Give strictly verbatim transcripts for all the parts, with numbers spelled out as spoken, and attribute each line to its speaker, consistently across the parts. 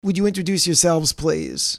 Speaker 1: Would you introduce yourselves, please?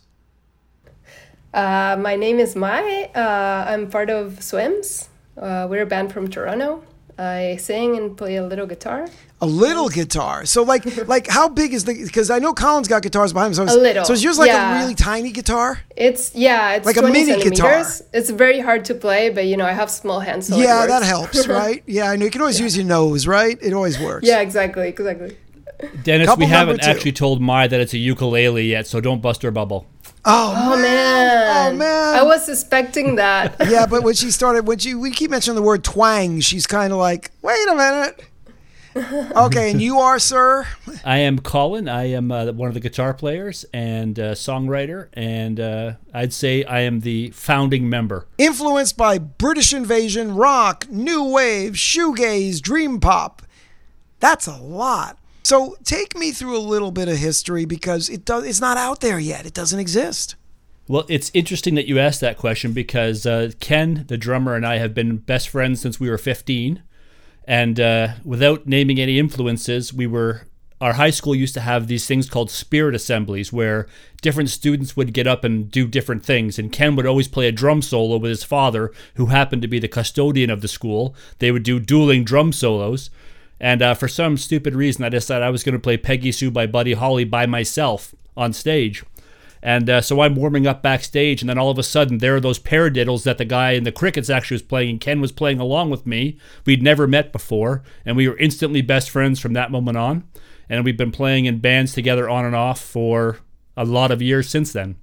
Speaker 2: Uh, my name is Mai. Uh, I'm part of Swims. Uh, we're a band from Toronto. I sing and play a little guitar.
Speaker 1: A little guitar. So like like how big is the, because I know Colin's got guitars behind him. So
Speaker 2: a little.
Speaker 1: So it's yours like
Speaker 2: yeah.
Speaker 1: a really tiny guitar?
Speaker 2: It's, yeah, it's
Speaker 1: like
Speaker 2: twenty
Speaker 1: a mini
Speaker 2: centimeters.
Speaker 1: Guitar.
Speaker 2: It's very hard to play, but you know, I have small hands, so
Speaker 1: yeah,
Speaker 2: it
Speaker 1: that helps, right? Yeah, I know. You can always yeah. use your nose, right? It always works.
Speaker 2: Yeah, exactly, exactly.
Speaker 3: Dennis,
Speaker 1: Couple
Speaker 3: we haven't
Speaker 1: two.
Speaker 3: actually told Mai that it's a ukulele yet, so don't bust her bubble.
Speaker 1: Oh,
Speaker 2: oh man.
Speaker 1: man! Oh man!
Speaker 2: I was suspecting that.
Speaker 1: yeah, but when she started, when she we keep mentioning the word twang, she's kind of like, wait a minute. Okay, and you are, sir?
Speaker 3: I am Colin. I am uh, one of the guitar players and uh, songwriter, and uh, I'd say I am the founding member.
Speaker 1: Influenced by British invasion, rock, new wave, shoegaze, dream pop. That's a lot. So take me through a little bit of history because it does. It's not out there yet. It doesn't exist.
Speaker 3: Well, it's interesting that you asked that question because uh, Ken, the drummer, and I have been best friends since we were fifteen. And uh, without naming any influences, we were our high school used to have these things called spirit assemblies where different students would get up and do different things. And Ken would always play a drum solo with his father, who happened to be the custodian of the school. They would do dueling drum solos. And uh, for some stupid reason, I decided I was going to play Peggy Sue by Buddy Holly by myself on stage. And uh, so I'm warming up backstage, and then all of a sudden, there are those paradiddles that the guy in the Crickets actually was playing, and Ken was playing along with me. We'd never met before, and we were instantly best friends from that moment on. And we've been playing in bands together on and off for a lot of years since then.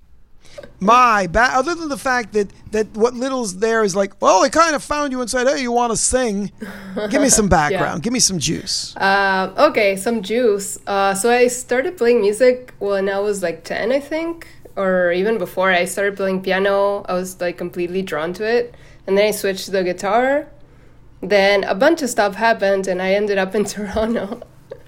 Speaker 1: My, ba- other than the fact that, that what little's there is like, well, I kind of found you and said, hey, you want to sing? Give me some background. yeah. Give me some juice.
Speaker 2: Uh, okay, some juice. Uh, so I started playing music when I was like ten, I think, or even before. I started playing piano. I was like completely drawn to it. And then I switched to the guitar. Then a bunch of stuff happened and I ended up in Toronto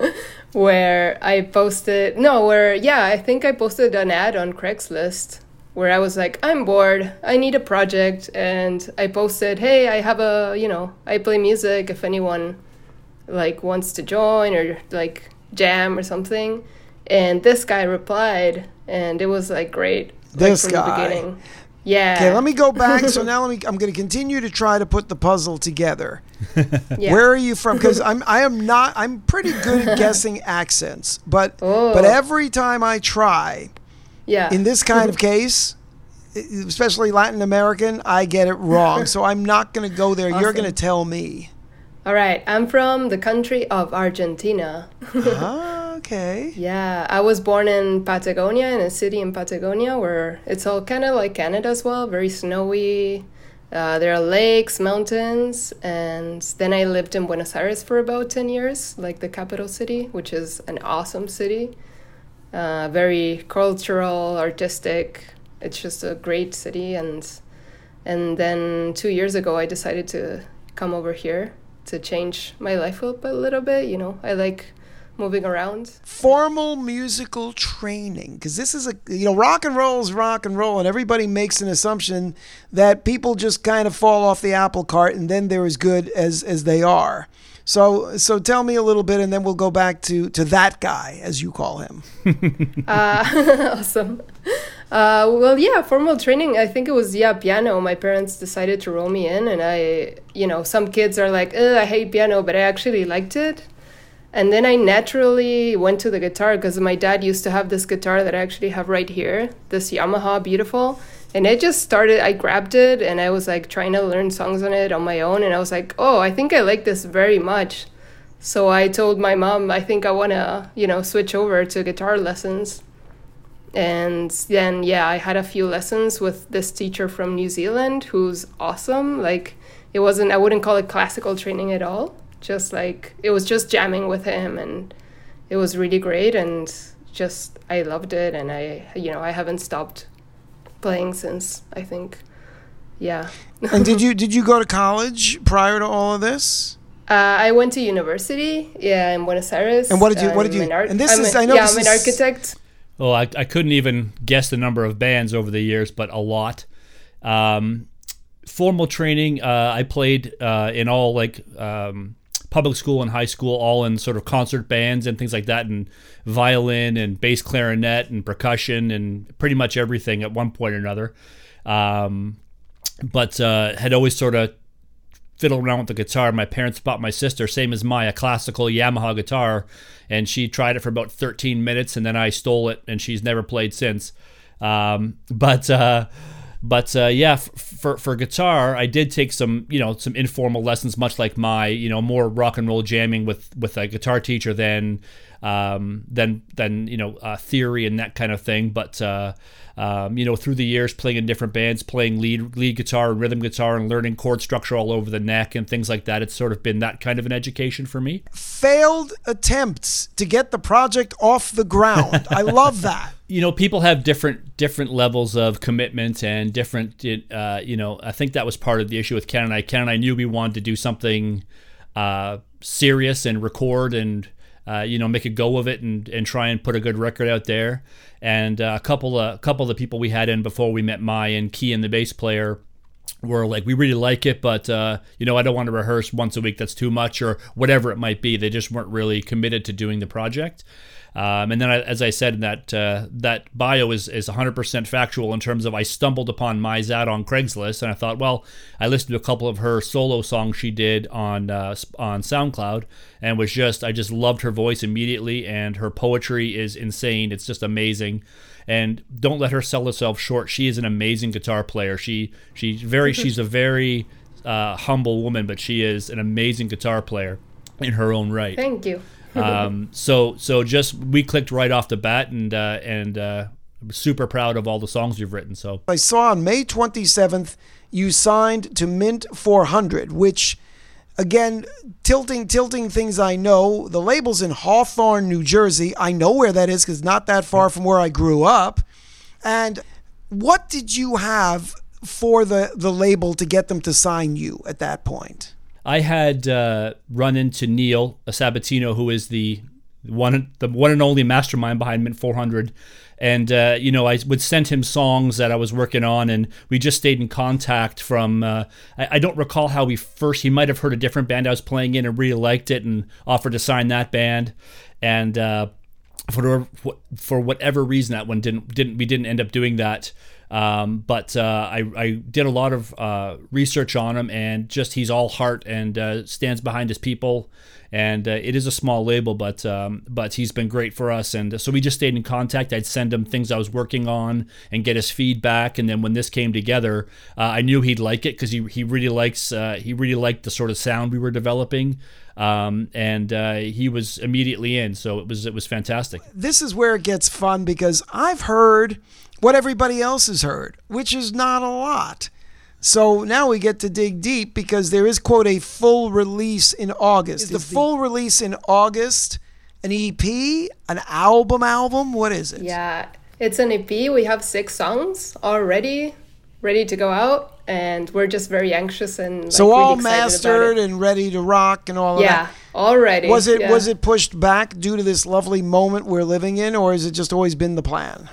Speaker 2: where I posted, no, where, yeah, I think I posted an ad on Craigslist where I was like, I'm bored, I need a project, and I posted, hey, I have a, you know, I play music if anyone, like, wants to join or, like, jam or something, and this guy replied, and it was, like, great.
Speaker 1: This
Speaker 2: like, from
Speaker 1: guy.
Speaker 2: the beginning. Yeah.
Speaker 1: Okay, let me go back. So now let me. I'm going to continue to try to put the puzzle together.
Speaker 2: yeah.
Speaker 1: Where are you from? Because I'm. I am not. I'm pretty good at guessing accents, but
Speaker 2: oh.
Speaker 1: but every time I try,
Speaker 2: yeah.
Speaker 1: in this kind of case, especially Latin American, I get it wrong. So I'm not going to go there.
Speaker 2: Awesome.
Speaker 1: You're going to tell me.
Speaker 2: All right. I'm from the country of Argentina.
Speaker 1: ah, okay.
Speaker 2: Yeah. I was born in Patagonia, in a city in Patagonia, where it's all kind of like Canada as well, very snowy. Uh, there are lakes, mountains. And then I lived in Buenos Aires for about ten years, like the capital city, which is an awesome city. Uh, very cultural, artistic. It's just a great city. And and then two years ago, I decided to come over here to change my life up a little bit. You know, I like moving around.
Speaker 1: Formal musical training, because this is a, you know, rock and roll is rock and roll, and everybody makes an assumption that people just kind of fall off the apple cart and then they're as good as as they are. So so tell me a little bit, and then we'll go back to to that guy, as you call him.
Speaker 2: uh, awesome. Uh, well, yeah, formal training, I think it was, yeah, piano. My parents decided to roll me in, and I, you know, some kids are like, ugh, I hate piano, but I actually liked it. And then I naturally went to the guitar because my dad used to have this guitar that I actually have right here, this Yamaha Beautiful. And I just started, I grabbed it, and I was like trying to learn songs on it on my own. And I was like, oh, I think I like this very much. So I told my mom, I think I want to, you know, switch over to guitar lessons. And then, yeah, I had a few lessons with this teacher from New Zealand who's awesome. Like, it wasn't, I wouldn't call it classical training at all. Just like, it was just jamming with him, and it was really great. And just, I loved it. And I, you know, I haven't stopped playing since, I think. Yeah.
Speaker 1: And did you did you go to college prior to all of this?
Speaker 2: Uh, I went to university, yeah, in Buenos Aires.
Speaker 1: And what did you, what did you,
Speaker 2: an art,
Speaker 1: and this
Speaker 2: I'm
Speaker 1: is,
Speaker 2: a,
Speaker 1: I know
Speaker 2: yeah,
Speaker 1: this
Speaker 2: I'm
Speaker 1: is,
Speaker 2: an architect.
Speaker 3: Well, I, I couldn't even guess the number of bands over the years, but a lot. Um, formal training, uh, I played uh, in all like um, public school and high school, all in sort of concert bands and things like that, and violin and bass clarinet and percussion and pretty much everything at one point or another. Um, but uh, had always sort of fiddled around with the guitar. My parents bought my sister, same as my, a classical Yamaha guitar, and she tried it for about thirteen minutes, and then I stole it, and she's never played since. Um, but uh, but uh, yeah, f- for for guitar, I did take some you know some informal lessons, much like my you know more rock and roll jamming with with a guitar teacher than um, than than you know uh, theory and that kind of thing. But uh, um, you know through the years, playing in different bands, playing lead lead guitar and rhythm guitar, and learning chord structure all over the neck and things like that, it's sort of been that kind of an education for me.
Speaker 1: Failed attempts to get the project off the ground. I love that.
Speaker 3: You know, people have different different levels of commitment and different, uh, you know, I think that was part of the issue with Ken and I. Ken and I knew we wanted to do something uh, serious and record and, uh, you know, make a go of it and, and try and put a good record out there. And uh, a couple of a couple of the people we had in before we met Mai and Key and the bass player were like, we really like it, but, uh, you know, I don't want to rehearse once a week. That's too much, or whatever it might be. They just weren't really committed to doing the project. Um, and then, I, as I said, that uh, that bio is, is one hundred percent factual in terms of I stumbled upon Mai's ad on Craigslist, and I thought, well, I listened to a couple of her solo songs she did on uh, on SoundCloud, and was just I just loved her voice immediately, and her poetry is insane. It's just amazing. And don't let her sell herself short. She is an amazing guitar player. She she's very she's a very uh, humble woman, but she is an amazing guitar player in her own right.
Speaker 2: Thank you.
Speaker 3: um, so so just we clicked right off the bat, and uh, and uh, I'm super proud of all the songs you've written. So
Speaker 1: I saw on May twenty-seventh you signed to Mint four hundred, which again, tilting tilting things I know. The label's in Hawthorne, New Jersey. I know where that is because it's not that far from where I grew up. And what did you have for the, the label to get them to sign you at that point?
Speaker 3: I had uh, run into Neil Sabatino, who is the one, the one and only mastermind behind Mint four hundred, and uh, you know I would send him songs that I was working on, and we just stayed in contact. From uh, I, I don't recall how we first. He might have heard a different band I was playing in and really liked it, and offered to sign that band, and uh, for for whatever reason that one didn't didn't we didn't end up doing that. Um, but uh, I, I did a lot of uh, research on him, and just he's all heart and uh, stands behind his people. And uh, it is a small label, but um, but he's been great for us. And so we just stayed in contact. I'd send him things I was working on and get his feedback. And then when this came together, uh, I knew he'd like it because he he really likes uh, he really liked the sort of sound we were developing. Um, and uh, he was immediately in. So it was it was fantastic.
Speaker 1: This is where it gets fun because I've heard what everybody else has heard, which is not a lot. So now we get to dig deep because there is, quote, a full release in August. Is the full release in August an E P, an album album? What is it?
Speaker 2: Yeah, it's an E P. We have six songs already ready to go out, and we're just very anxious and like,
Speaker 1: so
Speaker 2: really
Speaker 1: all
Speaker 2: excited
Speaker 1: mastered
Speaker 2: about it.
Speaker 1: And ready to rock and all of
Speaker 2: yeah,
Speaker 1: that.
Speaker 2: Yeah, already.
Speaker 1: Was it
Speaker 2: yeah.
Speaker 1: was it pushed back due to this lovely moment we're living in, or has it just always been the plan?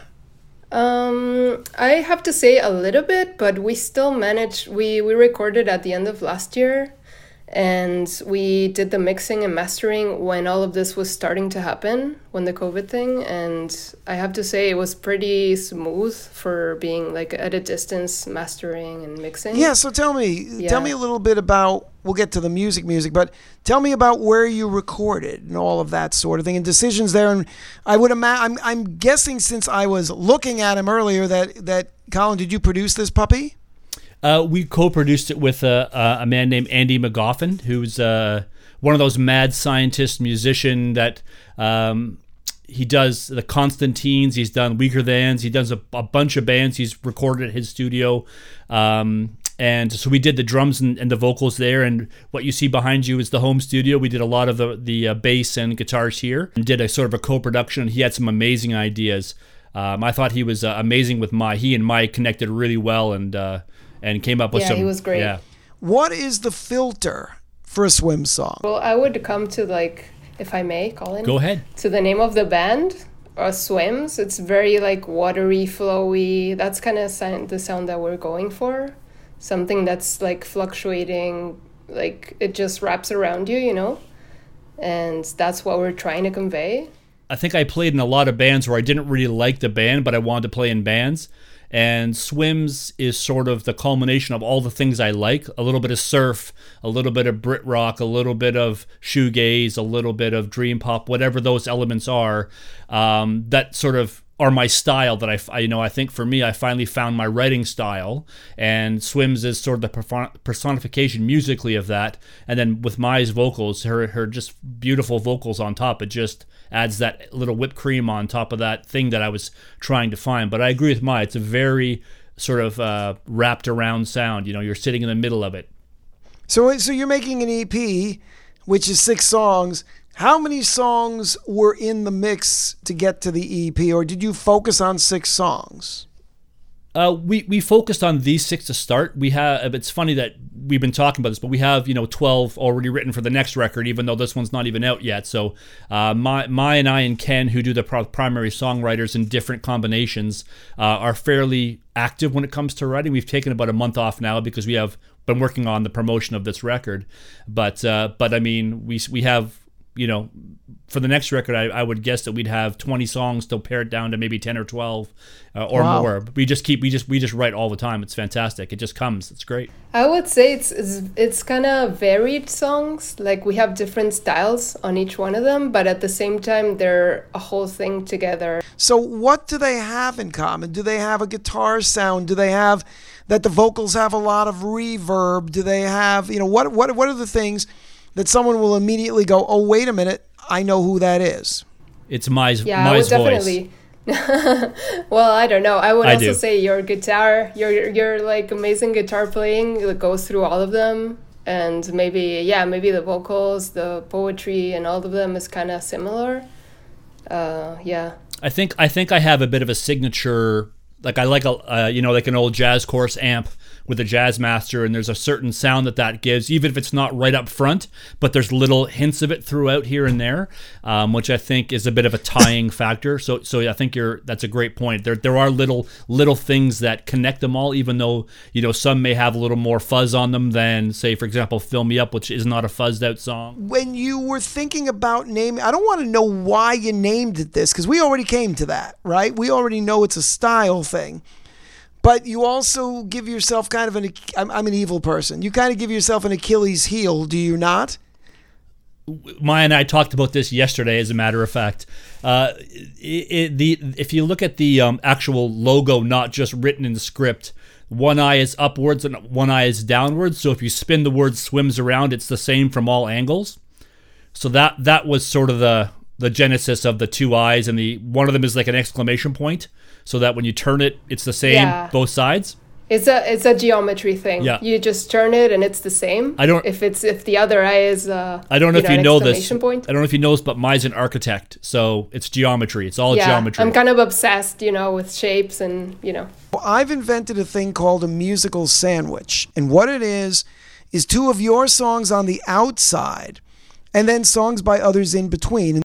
Speaker 2: Um, I have to say a little bit, but we still managed. We we recorded at the end of last year, and we did the mixing and mastering when all of this was starting to happen, when the COVID thing. And I have to say it was pretty smooth for being like at a distance mastering and mixing.
Speaker 1: Yeah. So tell me,
Speaker 2: Yeah.
Speaker 1: tell me a little bit about. We'll get to the music, music, but tell me about where you recorded and all of that sort of thing and decisions there. And I would imagine, I'm, I'm guessing since I was looking at him earlier that, that Colin, did you produce this puppy?
Speaker 3: Uh, we co-produced it with a, a man named Andy McGoffin, who's uh, one of those mad scientist musician that um, he does the Constantines, he's done Weaker Thans, he does a, a bunch of bands he's recorded at his studio. Um, And so we did the drums and, and the vocals there, and what you see behind you is the home studio. We did a lot of the, the uh, bass and guitars here, and did a sort of a co-production. He had some amazing ideas. Um, I thought he was uh, amazing with Mai. He and Mai connected really well, and uh, and came up with
Speaker 2: Yeah,
Speaker 3: some.
Speaker 2: he was great.
Speaker 3: Yeah.
Speaker 1: What is the filter for a swim song?
Speaker 2: Well, I would come to like, if I may, Colin.
Speaker 3: Go ahead.
Speaker 2: To the name of the band, uh, Swims. It's very like watery, flowy. That's kind of sound, the sound that we're going for. Something that's like fluctuating, like it just wraps around you, you know? and that's what we're trying to convey.
Speaker 3: I think I played in a lot of bands where I didn't really like the band, but I wanted to play in bands. And Swims is sort of the culmination of all the things I like. A little bit of surf, a little bit of Brit rock, a little bit of shoegaze, a little bit of dream pop, whatever those elements are. Um, that sort of are my style that I, I, you know, I think for me, I finally found my writing style, and Swims is sort of the personification musically of that. And then with Mai's vocals, her, her just beautiful vocals on top, it just adds that little whipped cream on top of that thing that I was trying to find. But I agree with Mai, it's a very sort of uh, wrapped around sound. You know, you're sitting in the middle of it.
Speaker 1: So, so you're making an E P, which is six songs. How many songs were in the mix to get to the E P, or did you focus on six songs?
Speaker 3: Uh, we we focused on these six to start. We have. It's funny that we've been talking about this, but we have you know twelve already written for the next record, even though this one's not even out yet. So, uh, my my and I and Ken, who do the pro- primary songwriters in different combinations, uh, are fairly active when it comes to writing. We've taken about a month off now because we have been working on the promotion of this record. But uh, but I mean, we we have. You know, for the next record, I, I would guess that we'd have twenty songs to pare it down to maybe ten or twelve uh, or
Speaker 1: wow.
Speaker 3: more. We just keep, we just, we just write all the time. It's fantastic. It just comes. It's great.
Speaker 2: I would say it's it's, it's kind of varied songs. Like we have different styles on each one of them, but at the same time, they're a whole thing together.
Speaker 1: So what do they have in common? Do they have a guitar sound? Do they have that the vocals have a lot of reverb? Do they have, you know, what what what are the things that someone will immediately go, oh, wait a minute, I know who that is?
Speaker 3: It's Mai's,
Speaker 2: yeah,
Speaker 3: Mai's
Speaker 2: I would
Speaker 3: voice.
Speaker 2: Definitely. Well, I don't know. I would
Speaker 3: I
Speaker 2: also
Speaker 3: do.
Speaker 2: say your guitar, your your like amazing guitar playing that goes through all of them, and maybe yeah, maybe the vocals, the poetry, and all of them is kind of similar. Uh, yeah.
Speaker 3: I think I think I have a bit of a signature. Like I like a uh, you know like an old jazz chorus amp with a jazz master, and there's a certain sound that that gives, even if it's not right up front, but there's little hints of it throughout here and there, um, which I think is a bit of a tying factor. So, so I think you're that's a great point. There, there are little little things that connect them all, even though you know some may have a little more fuzz on them than, say, for example, "Fill Me Up," which is not a fuzzed out song.
Speaker 1: When you were thinking about naming, I don't want to know why you named it this, because we already came to that, right? We already know it's a style thing. But you also give yourself kind of an, I'm, I'm an evil person. You kind of give yourself an Achilles heel, do you not?
Speaker 3: Maya and I talked about this yesterday, as a matter of fact. Uh, it, it, the if you look at the um, actual logo, not just written in the script, one eye is upwards and one eye is downwards. So if you spin the word "swims" around, it's the same from all angles. So that that was sort of the the genesis of the two eyes, and the one of them is like an exclamation point, so that when you turn it, it's the same
Speaker 2: Yeah.
Speaker 3: both sides.
Speaker 2: It's a it's a geometry thing.
Speaker 3: Yeah.
Speaker 2: You just turn it and it's the same.
Speaker 3: I don't-
Speaker 2: If it's if the other eye is. Uh,
Speaker 3: I don't know if you
Speaker 2: an
Speaker 3: know this.
Speaker 2: exclamation Point.
Speaker 3: I don't know if you know this, but Mai's an architect, so it's geometry. It's all
Speaker 2: Yeah,
Speaker 3: geometry.
Speaker 2: I'm kind of obsessed, you know, with shapes and you know.
Speaker 1: Well, I've invented a thing called a musical sandwich. And what it is, is two of your songs on the outside and then songs by others in between.